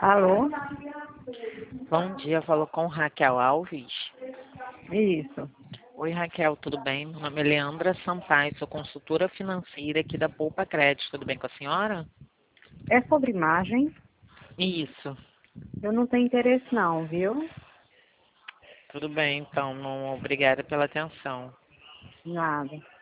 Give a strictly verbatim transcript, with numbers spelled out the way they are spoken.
Alô? Bom dia, falou com Raquel Alves. Isso. Oi, Raquel, tudo bem? Meu nome é Leandra Sampaio, sou consultora financeira aqui da Poupa Crédito. Tudo bem com a senhora? É sobre imagem? Isso. Eu não tenho interesse não, viu? Tudo bem, então. Não, obrigada pela atenção. Nada.